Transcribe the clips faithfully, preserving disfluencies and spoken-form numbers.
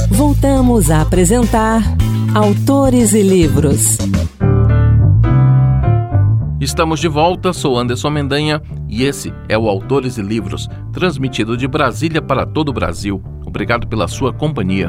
Voltamos a apresentar Autores e Livros. Estamos de volta, sou Anderson Mendanha e esse é o Autores e Livros, transmitido de Brasília para todo o Brasil. Obrigado pela sua companhia.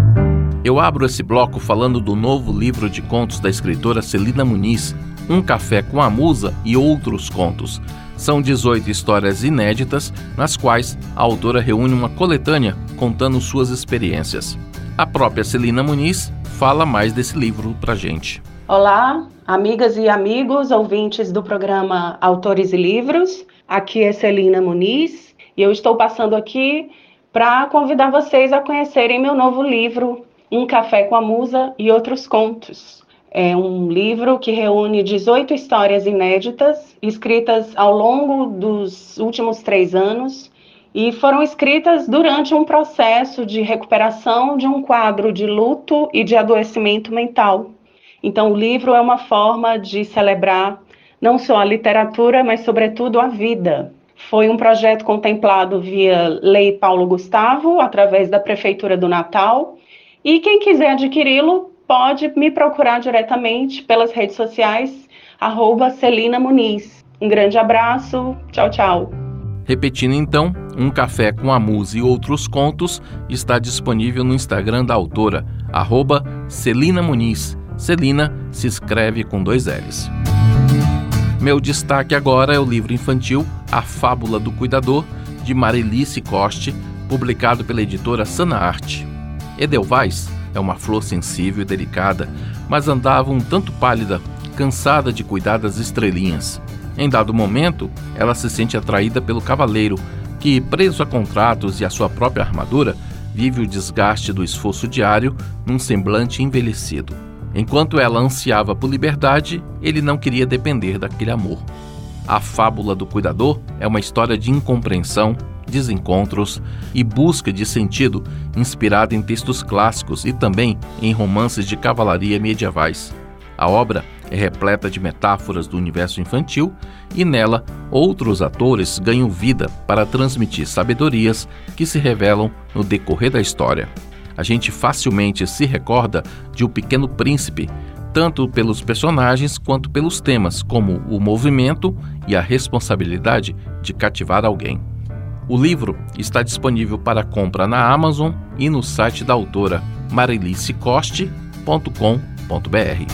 Eu abro esse bloco falando do novo livro de contos da escritora Celina Muniz, Um Café com a Musa e Outros Contos. São dezoito histórias inéditas, nas quais a autora reúne uma coletânea contando suas experiências. A própria Celina Muniz fala mais desse livro pra gente. Olá, amigas e amigos, ouvintes do programa Autores e Livros. Aqui é Celina Muniz e eu estou passando aqui para convidar vocês a conhecerem meu novo livro, Um Café com a Musa e Outros Contos. É um livro que reúne dezoito histórias inéditas, escritas ao longo dos últimos três anos, e foram escritas durante um processo de recuperação de um quadro de luto e de adoecimento mental. Então, o livro é uma forma de celebrar não só a literatura, mas, sobretudo, a vida. Foi um projeto contemplado via Lei Paulo Gustavo, através da Prefeitura do Natal, e quem quiser adquiri-lo pode me procurar diretamente pelas redes sociais, arroba Celina Muniz. Um grande abraço, tchau, tchau. Repetindo então, Um Café com a Musa e Outros Contos está disponível no Instagram da autora, arroba Celina Muniz. Celina se escreve com dois L's. Meu destaque agora é o livro infantil A Fábula do Cuidador, de Marilice Coste, publicado pela editora Sanaarte. Edelweiss é uma flor sensível e delicada, mas andava um tanto pálida, cansada de cuidar das estrelinhas. Em dado momento, ela se sente atraída pelo cavaleiro, que, preso a contratos e a sua própria armadura, vive o desgaste do esforço diário num semblante envelhecido. Enquanto ela ansiava por liberdade, ele não queria depender daquele amor. A Fábula do Cuidador é uma história de incompreensão, desencontros e busca de sentido, inspirada em textos clássicos e também em romances de cavalaria medievais. A obra é repleta de metáforas do universo infantil e nela outros atores ganham vida para transmitir sabedorias que se revelam no decorrer da história. A gente facilmente se recorda de O Pequeno Príncipe, tanto pelos personagens quanto pelos temas, como o movimento e a responsabilidade de cativar alguém. O livro está disponível para compra na Amazon e no site da autora marilice coste ponto com ponto b r.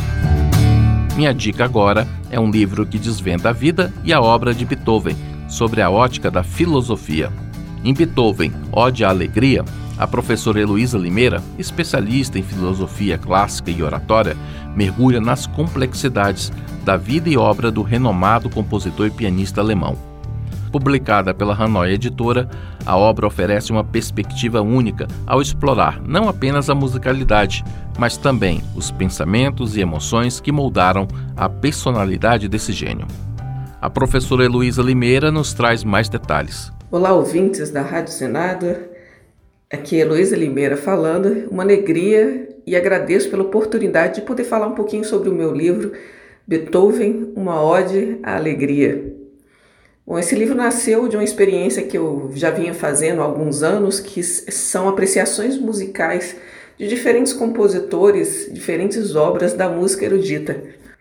Minha dica agora é um livro que desvenda a vida e a obra de Beethoven, sobre a ótica da filosofia. Em Beethoven, Ode à Alegria, a professora Heloísa Limeira, especialista em filosofia clássica e oratória, mergulha nas complexidades da vida e obra do renomado compositor e pianista alemão. Publicada pela Hanoi Editora, a obra oferece uma perspectiva única ao explorar não apenas a musicalidade, mas também os pensamentos e emoções que moldaram a personalidade desse gênio. A professora Heloísa Limeira nos traz mais detalhes. Olá, ouvintes da Rádio Senado. Aqui é Heloísa Limeira falando, uma alegria, e agradeço pela oportunidade de poder falar um pouquinho sobre o meu livro Beethoven, uma ode à alegria. Bom, esse livro nasceu de uma experiência que eu já vinha fazendo há alguns anos, que são apreciações musicais de diferentes compositores, diferentes obras da música erudita.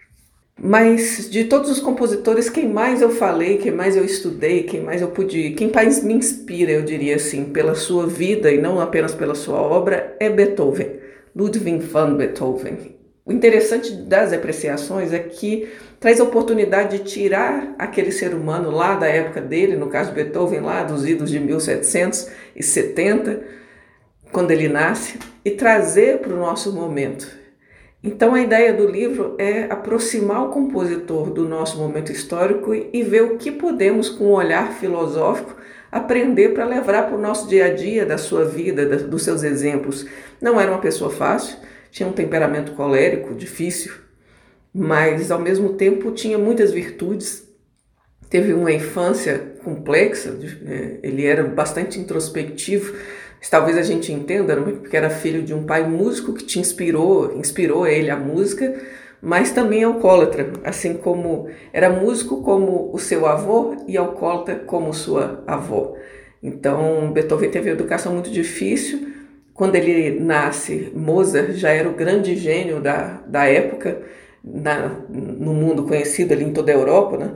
Mas de todos os compositores, quem mais eu falei, quem mais eu estudei, quem mais eu pude, quem mais me inspira, eu diria assim, pela sua vida e não apenas pela sua obra, é Beethoven, Ludwig van Beethoven. O interessante das apreciações é que traz a oportunidade de tirar aquele ser humano lá da época dele, no caso Beethoven, lá dos idos de mil setecentos e setenta, quando ele nasce, e trazer para o nosso momento. Então a ideia do livro é aproximar o compositor do nosso momento histórico e ver o que podemos, com um olhar filosófico, aprender para levar para o nosso dia a dia, da sua vida, dos seus exemplos. Não era uma pessoa fácil, tinha um temperamento colérico, difícil, mas ao mesmo tempo tinha muitas virtudes. Teve uma infância complexa, ele era bastante introspectivo, talvez a gente entenda, porque era filho de um pai músico que te inspirou, inspirou ele a música, mas também alcoólatra, assim como era músico como o seu avô e alcoólatra como sua avó. Então Beethoven teve uma educação muito difícil, quando ele nasce, Mozart já era o grande gênio da, da época, na, no mundo conhecido ali em toda a Europa, né?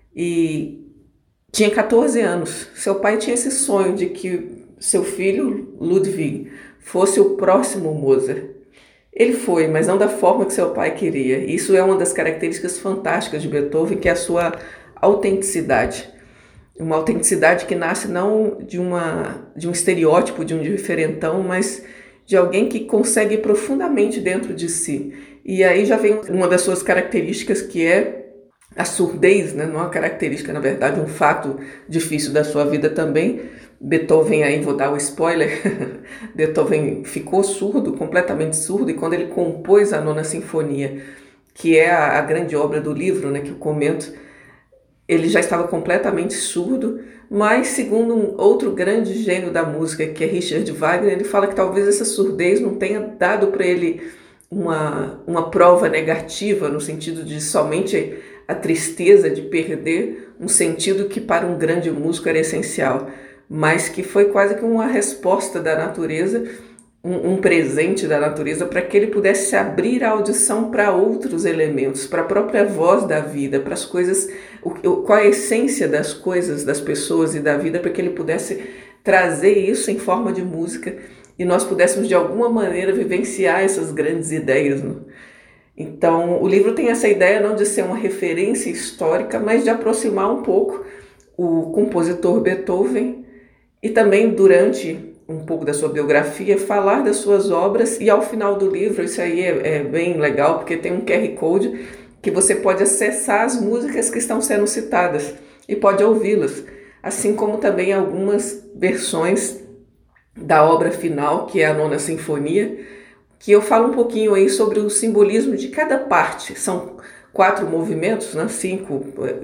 E tinha catorze anos. Seu pai tinha esse sonho de que seu filho, Ludwig, fosse o próximo Mozart. Ele foi, mas não da forma que seu pai queria. Isso é uma das características fantásticas de Beethoven, que é a sua autenticidade. Uma autenticidade que nasce não de, uma, de um estereótipo, de um diferentão, mas de alguém que consegue ir profundamente dentro de si. E aí já vem uma das suas características, que é a surdez, né? Não é uma característica, na verdade, um fato difícil da sua vida também. Beethoven, aí vou dar o spoiler, Beethoven ficou surdo, completamente surdo, e quando ele compôs a Nona Sinfonia, que é a, a grande obra do livro, né, que eu comento, ele já estava completamente surdo, mas segundo um outro grande gênio da música, que é Richard Wagner, ele fala que talvez essa surdez não tenha dado para ele uma, uma prova negativa, no sentido de somente a tristeza de perder um sentido que para um grande músico era essencial, mas que foi quase que uma resposta da natureza, um, um presente da natureza, para que ele pudesse se abrir a audição para outros elementos, para a própria voz da vida, para as coisas, o, qual a essência das coisas, das pessoas e da vida, para que ele pudesse trazer isso em forma de música e nós pudéssemos de alguma maneira vivenciar essas grandes ideias, né? Então, o livro tem essa ideia não de ser uma referência histórica, mas de aproximar um pouco o compositor Beethoven e também, durante um pouco da sua biografia, falar das suas obras. E ao final do livro, isso aí é, é bem legal, porque tem um Q R Code que você pode acessar as músicas que estão sendo citadas e pode ouvi-las, assim como também algumas versões da obra final, que é a Nona Sinfonia, que eu falo um pouquinho aí sobre o simbolismo de cada parte. São quatro movimentos, né? Cinco,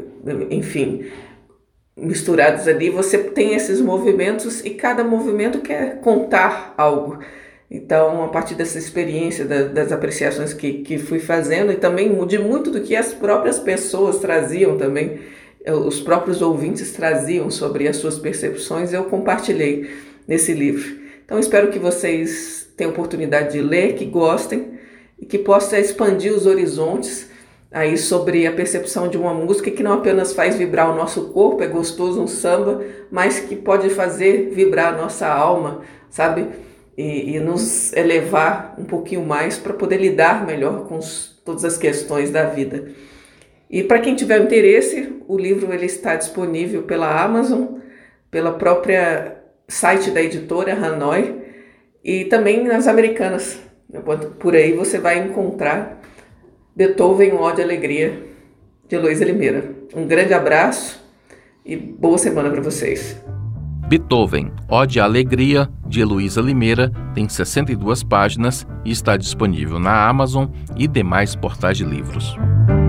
enfim, misturados ali. Você tem esses movimentos e cada movimento quer contar algo. Então, a partir dessa experiência, da, das apreciações que, que fui fazendo, e também de muito do que as próprias pessoas traziam também, os próprios ouvintes traziam sobre as suas percepções, eu compartilhei nesse livro. Então, espero que vocês tenham oportunidade de ler, que gostem e que possa expandir os horizontes aí sobre a percepção de uma música que não apenas faz vibrar o nosso corpo, é gostoso um samba, mas que pode fazer vibrar a nossa alma, sabe? E, e nos elevar um pouquinho mais para poder lidar melhor com os, todas as questões da vida. E para quem tiver interesse, o livro ele está disponível pela Amazon, pela própria site da editora Hanoi e também nas Americanas. Por aí você vai encontrar Beethoven, um Ode à Alegria, de Heloísa Limeira. Um grande abraço e boa semana para vocês. Beethoven, Ode à Alegria, de Heloísa Limeira, tem sessenta e duas páginas e está disponível na Amazon e demais portais de livros.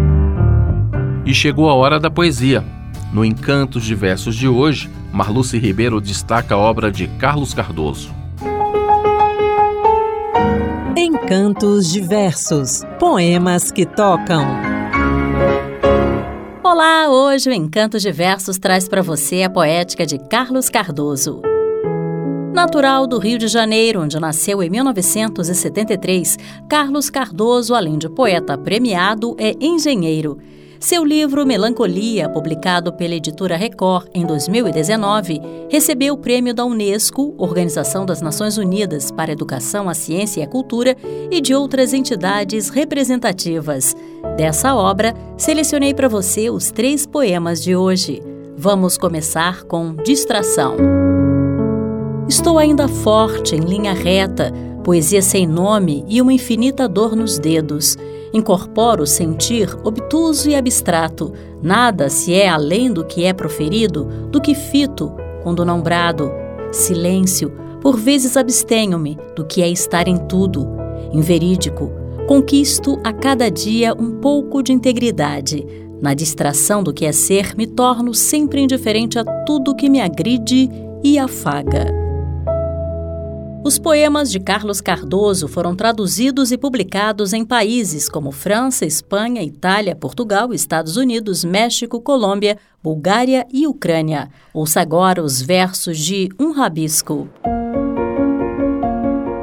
E chegou a hora da poesia. No Encantos de Versos de hoje, Marluce Ribeiro destaca a obra de Carlos Cardoso. Encantos de Versos, poemas que tocam. Olá, hoje o Encantos de Versos traz para você a poética de Carlos Cardoso. Natural do Rio de Janeiro, onde nasceu em mil novecentos e setenta e três, Carlos Cardoso, além de poeta premiado, é engenheiro. Seu livro Melancolia, publicado pela editora Record em dois mil e dezenove, recebeu o prêmio da Unesco, Organização das Nações Unidas para a Educação, a Ciência e a Cultura, e de outras entidades representativas. Dessa obra, selecionei para você os três poemas de hoje. Vamos começar com Distração. Estou ainda forte, em linha reta, poesia sem nome e uma infinita dor nos dedos. Incorporo o sentir obtuso e abstrato. Nada se é além do que é proferido, do que fito, quando não brado. Silêncio, por vezes abstenho-me do que é estar em tudo. Inverídico, conquisto a cada dia um pouco de integridade. Na distração do que é ser, me torno sempre indiferente a tudo que me agride e afaga. Os poemas de Carlos Cardoso foram traduzidos e publicados em países como França, Espanha, Itália, Portugal, Estados Unidos, México, Colômbia, Bulgária e Ucrânia. Ouça agora os versos de Um Rabisco.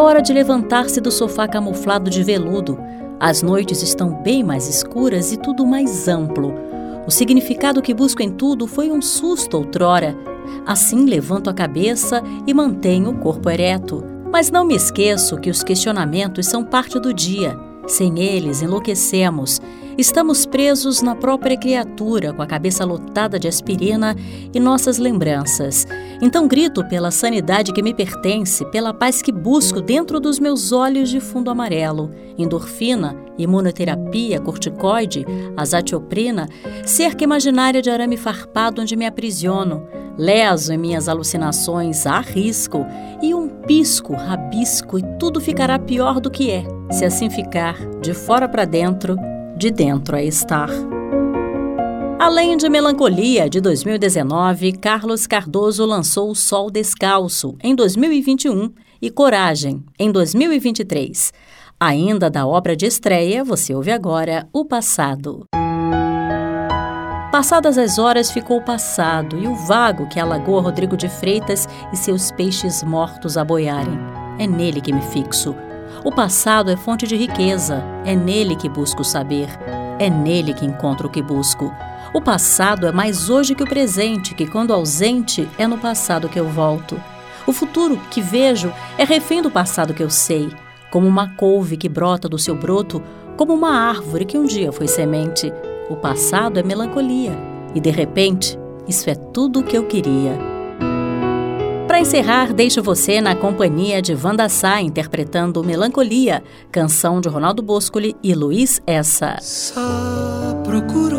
hora de levantar-se do sofá camuflado de veludo. As noites estão bem mais escuras e tudo mais amplo. O significado que busco em tudo foi um susto outrora. Assim levanto a cabeça e mantenho o corpo ereto. Mas não me esqueço que os questionamentos são parte do dia. Sem eles, enlouquecemos. Estamos presos na própria criatura, com a cabeça lotada de aspirina e nossas lembranças. Então grito pela sanidade que me pertence, pela paz que busco dentro dos meus olhos de fundo amarelo. Endorfina, imunoterapia, corticoide, azatioprina, cerca imaginária de arame farpado onde me aprisiono. Leso em minhas alucinações, há risco, e um pisco, rabisco, e tudo ficará pior do que é, se assim ficar, de fora para dentro, de dentro a estar. Além de Melancolia, de dois mil e dezenove, Carlos Cardoso lançou O Sol Descalço, em dois mil e vinte e um, e Coragem, em dois mil e vinte e três. Ainda da obra de estreia, você ouve agora O Passado. Passadas as horas ficou o passado e o vago que alagou a Rodrigo de Freitas e seus peixes mortos a boiarem. É nele que me fixo. O passado é fonte de riqueza, é nele que busco saber, é nele que encontro o que busco. O passado é mais hoje que o presente, que quando ausente é no passado que eu volto. O futuro que vejo é refém do passado que eu sei, como uma couve que brota do seu broto, como uma árvore que um dia foi semente. O passado é melancolia e, de repente, isso é tudo o que eu queria. Para encerrar, deixo você na companhia de Wanda Sá interpretando Melancolia, canção de Ronaldo Boscoli e Luiz Essa. Só procurou,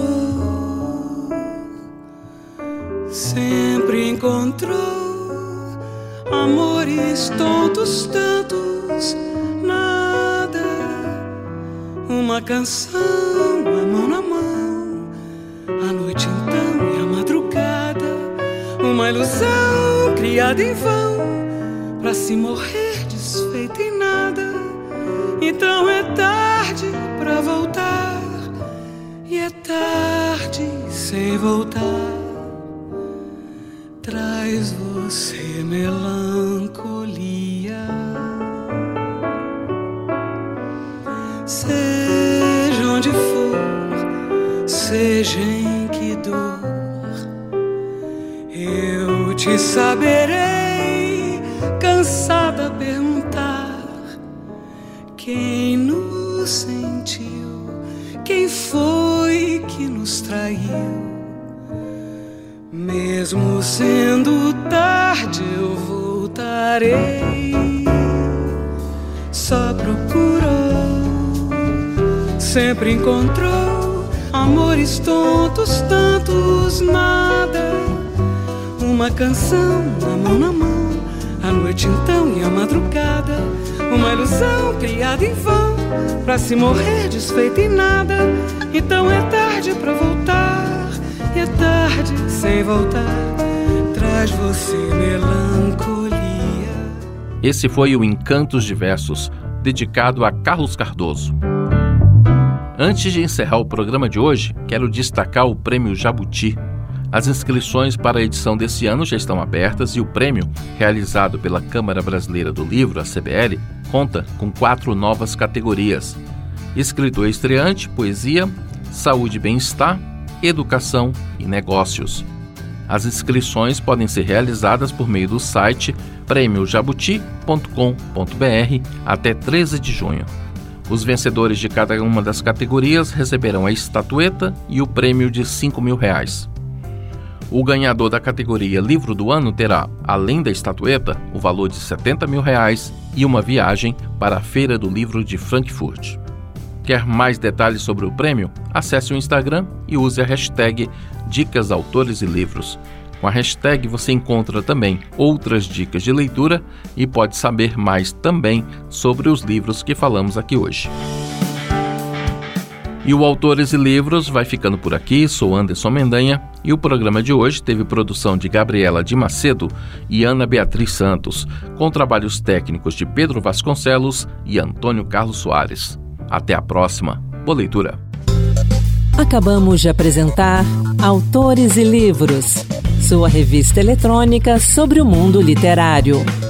sempre encontrou amores tontos tantos, nada, uma canção, a mão na mão, a noite então e a madrugada, uma ilusão criada em vão, pra se morrer desfeita em nada. Então é tarde pra voltar, e é tarde sem voltar. Traz você melancolia, seja onde for, seja em que dor, eu te saberei, cansada a perguntar quem nos sentiu, quem foi que nos traiu. Mesmo sendo tarde eu voltarei. Só procurou, sempre encontrou amores tontos tantos, nada, uma canção, a mão na mão, a noite então e a madrugada, uma ilusão criada em vão, pra se morrer desfeita em nada. Então é tarde pra voltar, e é tarde sem voltar. Traz você melancolia. Esse foi o Encantos de Versos, dedicado a Carlos Cardoso. Antes de encerrar o programa de hoje, quero destacar o Prêmio Jabuti. As inscrições para a edição desse ano já estão abertas e o prêmio, realizado pela Câmara Brasileira do Livro, a C B L, conta com quatro novas categorias: escritor estreante, poesia, saúde e bem-estar, educação e negócios. As inscrições podem ser realizadas por meio do site prêmio jabuti ponto com ponto b r até treze de junho. Os vencedores de cada uma das categorias receberão a estatueta e o prêmio de cinco mil reais. O ganhador da categoria Livro do Ano terá, além da estatueta, o valor de setenta mil reais e uma viagem para a Feira do Livro de Frankfurt. Quer mais detalhes sobre o prêmio? Acesse o Instagram e use a hashtag Dicas Autores e Livros. Com a hashtag você encontra também outras dicas de leitura e pode saber mais também sobre os livros que falamos aqui hoje. E o Autores e Livros vai ficando por aqui. Sou Anderson Mendanha e o programa de hoje teve produção de Gabriela de Macedo e Ana Beatriz Santos, com trabalhos técnicos de Pedro Vasconcelos e Antônio Carlos Soares. Até a próxima. Boa leitura. Acabamos de apresentar Autores e Livros, sua revista eletrônica sobre o mundo literário.